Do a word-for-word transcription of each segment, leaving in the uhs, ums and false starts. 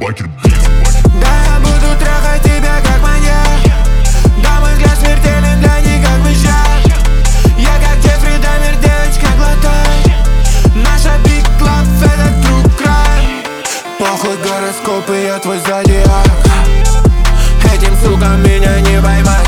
Бакер бит. Да, я буду трахать тебя как маньяк. Да, мой взгляд смертелен для них как мышьяк. Я как Джеффри Дамер, девочка глотай. Наша Big Club — это true crime. Похуй гороскопы, я твой зодиак. Этим сукам меня не поймать.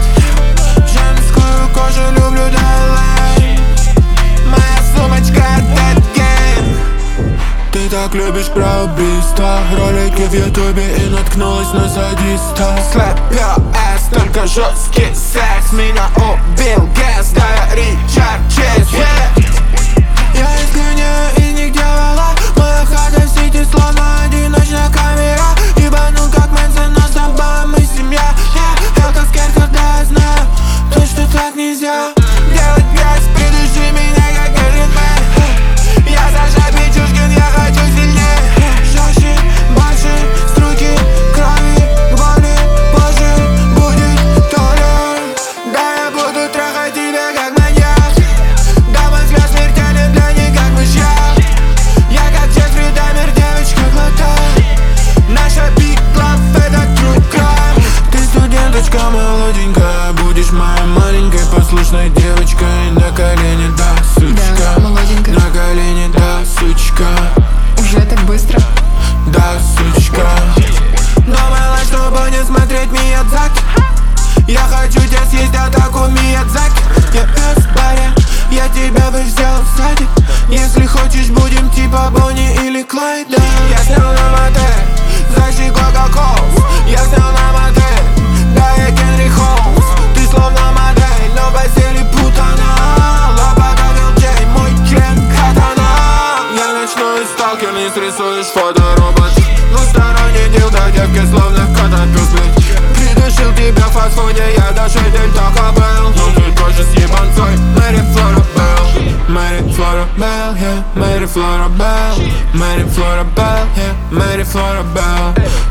Женскую кожу люблю, дай. Моя сумочка Dead Game. Ты так любишь про убийство. Ролики в ютубе и наткнулась на садиста. Slap your ass, только жесткий секс. Меня убил гэс, да я Ричард Чейз, yeah. Я изгоняю из них дьявола. Моя хата в сети словно одиночная камера. Ебану как Мэнсон, но с тобой мы семья, yeah. Я как скер, когда я знаю то, что так нельзя. Делать грязь, придуши меня как Эрин Мэн. Я Саша Пичушкин, я хочу сильнее. Жестче, больше, струйки крови, боли, позже будет толя. Да, я буду трахать тебя как маньяк. Да, мой взгляд смертелен для них как мышьяк. Я как Джеффри Дамер, девочка глотай. Наша Big Club — это true crime. Ты студенточка молоденькая, будешь моей маленькой послушной девочкой. На колени, да, сучка. Да, молоденькая. На колени, да, сучка. Уже так быстро? Да, сучка. Думала, чтобы не смотреть Миядзаки. Я хочу тебя съесть, атаку Миядзаки. Я пес в баре, я тебя бы взял в садик. Если хочешь, будем типа Бонни или Клайд, да. Я снял на мотель, защи Кока-Колс. Я снял на мотель, да, я Генри Холмс. Ты словно модель, но в постели путана. Лапа как эл джей, мой член катана. Я ночной сталкер, не срисуешь фоторобот. Двусторонний дилдо, девки словно кота-пёс, блядь. Придушил тебя в фастфуде, я даже дельта хабел. Но ты тоже с ебанцой, Мэри Флора Белл. Мэри Флора Белл, yeah, Мэри Флора Белл. Мэри Флора Белл, yeah, Мэри Флора Белл.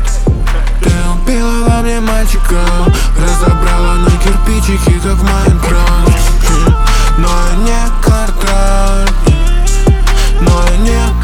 Ты убила во мне мальчика, разобрала на кирпичики, как в Майнкрафт. Но я не карта, но я не